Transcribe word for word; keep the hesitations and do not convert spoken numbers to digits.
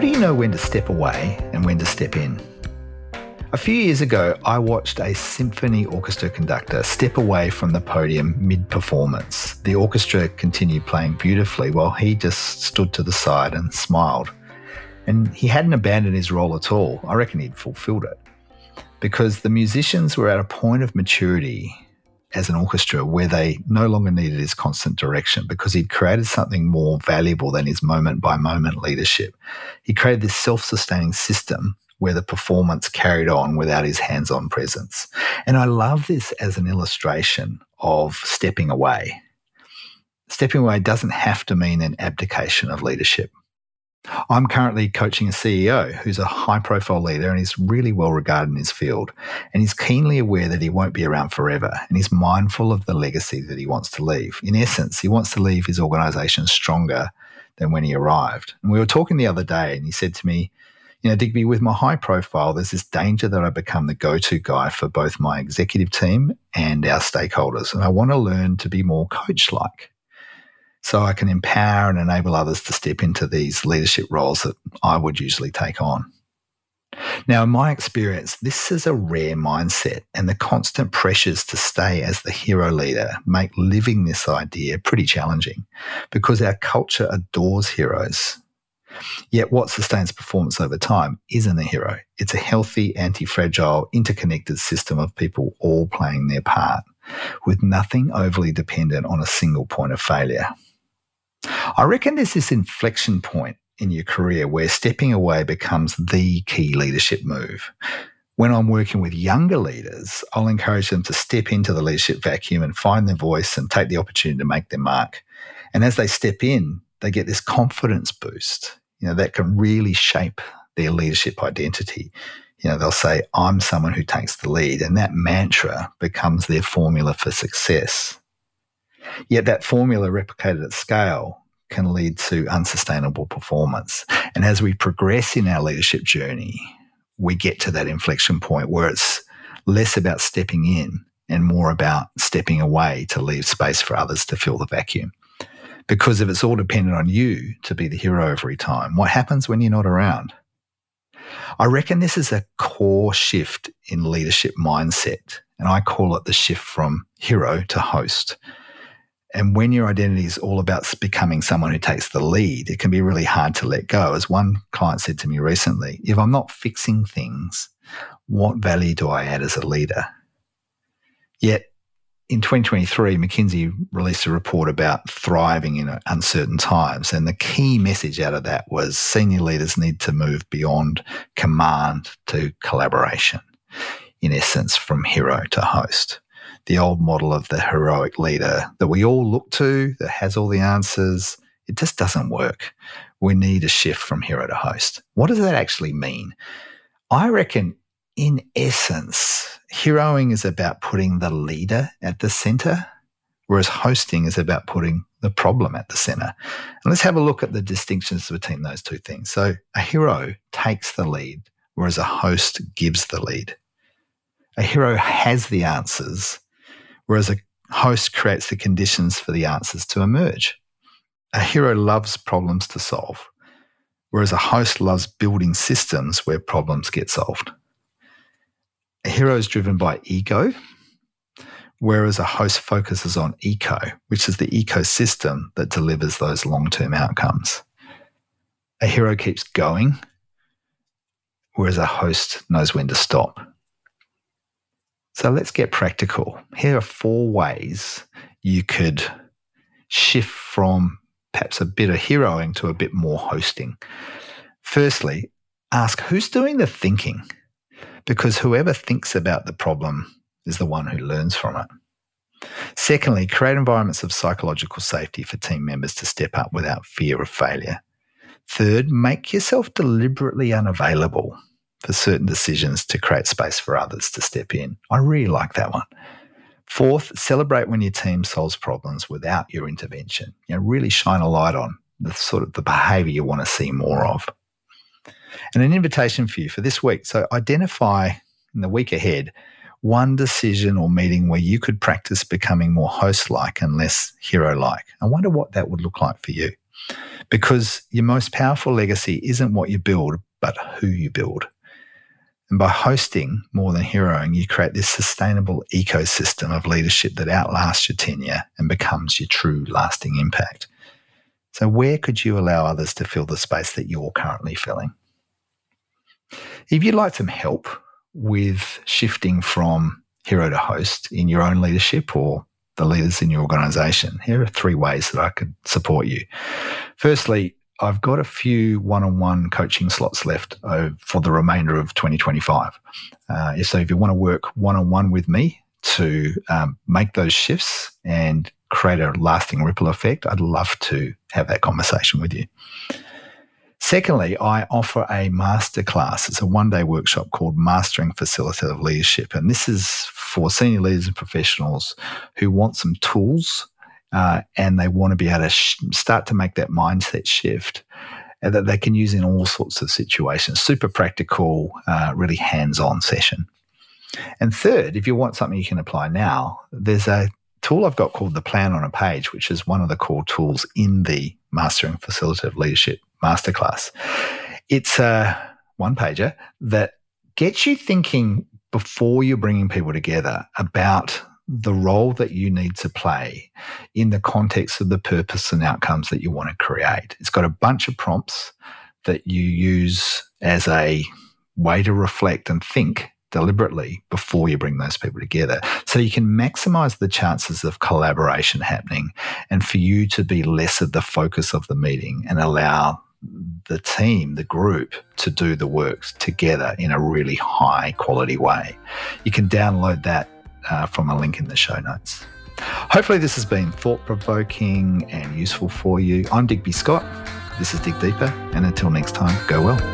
do you know when to step away and when to step in? A few years ago, I watched a symphony orchestra conductor step away from the podium mid-performance. The orchestra continued playing beautifully while he just stood to the side and smiled. And he hadn't abandoned his role at all. I reckon he'd fulfilled it. Because the musicians were at a point of maturity as an orchestra where they no longer needed his constant direction because he'd created something more valuable than his moment-by-moment leadership. He created this self-sustaining system where the performance carried on without his hands-on presence. And I love this as an illustration of stepping away. Stepping away doesn't have to mean an abdication of leadership. I'm currently coaching a C E O who's a high-profile leader and he's really well regarded in his field. And he's keenly aware that he won't be around forever and he's mindful of the legacy that he wants to leave. In essence, he wants to leave his organisation stronger than when he arrived. And we were talking the other day and he said to me, you know, Digby, with my high profile, there's this danger that I become the go-to guy for both my executive team and our stakeholders. And I want to learn to be more coach-like so I can empower and enable others to step into these leadership roles that I would usually take on. Now, in my experience, this is a rare mindset, and the constant pressures to stay as the hero leader make living this idea pretty challenging because our culture adores heroes. Yet what sustains performance over time isn't a hero. It's a healthy, anti-fragile, interconnected system of people all playing their part with nothing overly dependent on a single point of failure. I reckon there's this inflection point in your career where stepping away becomes the key leadership move. When I'm working with younger leaders, I'll encourage them to step into the leadership vacuum and find their voice and take the opportunity to make their mark. And as they step in, they get this confidence boost, you know, that can really shape their leadership identity. You know, they'll say, I'm someone who takes the lead, and that mantra becomes their formula for success. Yet that formula replicated at scale can lead to unsustainable performance. And as we progress in our leadership journey, we get to that inflection point where it's less about stepping in and more about stepping away to leave space for others to fill the vacuum. Because if it's all dependent on you to be the hero every time, what happens when you're not around? I reckon this is a core shift in leadership mindset, and I call it the shift from hero to host. And when your identity is all about becoming someone who takes the lead, it can be really hard to let go. As one client said to me recently, if I'm not fixing things, what value do I add as a leader? Yet in twenty twenty-three, McKinsey released a report about thriving in uncertain times. And the key message out of that was senior leaders need to move beyond command to collaboration. In essence, from hero to host. The old model of the heroic leader that we all look to, that has all the answers, it just doesn't work. We need a shift from hero to host. What does that actually mean? I reckon, in essence, heroing is about putting the leader at the center, whereas hosting is about putting the problem at the center. And let's have a look at the distinctions between those two things. So a hero takes the lead, whereas a host gives the lead. A hero has the answers, whereas a host creates the conditions for the answers to emerge. A hero loves problems to solve, whereas a host loves building systems where problems get solved. A hero is driven by ego, whereas a host focuses on eco, which is the ecosystem that delivers those long-term outcomes. A hero keeps going, whereas a host knows when to stop. So let's get practical. Here are four ways you could shift from perhaps a bit of heroing to a bit more hosting. Firstly, ask who's doing the thinking, because whoever thinks about the problem is the one who learns from it. Secondly, create environments of psychological safety for team members to step up without fear of failure. Third, make yourself deliberately unavailable for certain decisions to create space for others to step in. I really like that one. Fourth, celebrate when your team solves problems without your intervention. You know, really shine a light on the sort of the behaviour you want to see more of. And an invitation for you for this week. So identify in the week ahead one decision or meeting where you could practice becoming more host-like and less hero-like. I wonder what that would look like for you. Because your most powerful legacy isn't what you build, but who you build. And by hosting more than heroing, you create this sustainable ecosystem of leadership that outlasts your tenure and becomes your true lasting impact. So where could you allow others to fill the space that you're currently filling? If you'd like some help with shifting from hero to host in your own leadership or the leaders in your organisation, here are three ways that I could support you. Firstly, I've got a few one-on-one coaching slots left uh, for the remainder of twenty twenty-five. Uh, so if you want to work one-on-one with me to um, make those shifts and create a lasting ripple effect, I'd love to have that conversation with you. Secondly, I offer a masterclass. It's a one-day workshop called Mastering Facilitative Leadership. And this is for senior leaders and professionals who want some tools uh, and they want to be able to sh- start to make that mindset shift and that they can use in all sorts of situations. Super practical, uh, really hands-on session. And third, if you want something you can apply now, there's a tool I've got called the Plan on a Page, which is one of the core tools in the Mastering Facilitative Leadership Masterclass. It's a one-pager that gets you thinking before you're bringing people together about the role that you need to play in the context of the purpose and outcomes that you want to create. It's got a bunch of prompts that you use as a way to reflect and think deliberately before you bring those people together, so you can maximize the chances of collaboration happening and for you to be less of the focus of the meeting and allow the team, the group, to do the work together in a really high quality way. You can download that uh, from a link in the show notes. Hopefully this has been thought-provoking and useful for you. I'm Digby Scott. This is Dig Deeper, and until next time, go well.